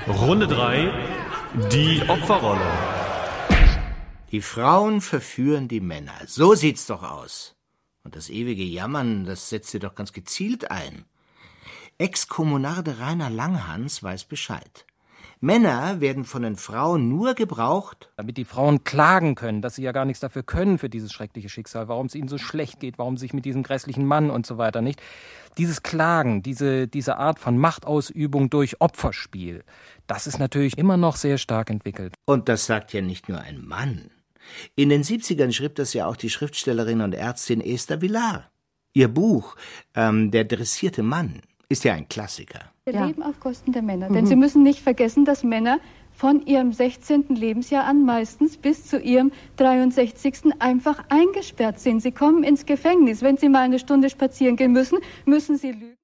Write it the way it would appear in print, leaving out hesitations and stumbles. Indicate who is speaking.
Speaker 1: Runde 3, die Opferrolle.
Speaker 2: Die Frauen verführen die Männer. So sieht's doch aus. Und das ewige Jammern, das setzt sie doch ganz gezielt ein. Ex-Kommunarde Rainer Langhans weiß Bescheid. Männer werden von den Frauen nur gebraucht,
Speaker 3: damit die Frauen klagen können, dass sie ja gar nichts dafür können für dieses schreckliche Schicksal, warum es ihnen so schlecht geht, warum sie sich mit diesem grässlichen Mann und so weiter nicht. Dieses Klagen, diese Art von Machtausübung durch Opferspiel, das ist natürlich immer noch sehr stark entwickelt.
Speaker 2: Und das sagt ja nicht nur ein Mann. In den 70ern schrieb das ja auch die Schriftstellerin und Ärztin Esther Vilar. Ihr Buch, Der dressierte Mann, ist ja ein Klassiker.
Speaker 4: Wir leben auf Kosten der Männer, denn Sie müssen nicht vergessen, dass Männer von ihrem 16. Lebensjahr an meistens bis zu ihrem 63. einfach eingesperrt sind. Sie kommen ins Gefängnis. Wenn Sie mal eine Stunde spazieren gehen müssen, müssen Sie lügen.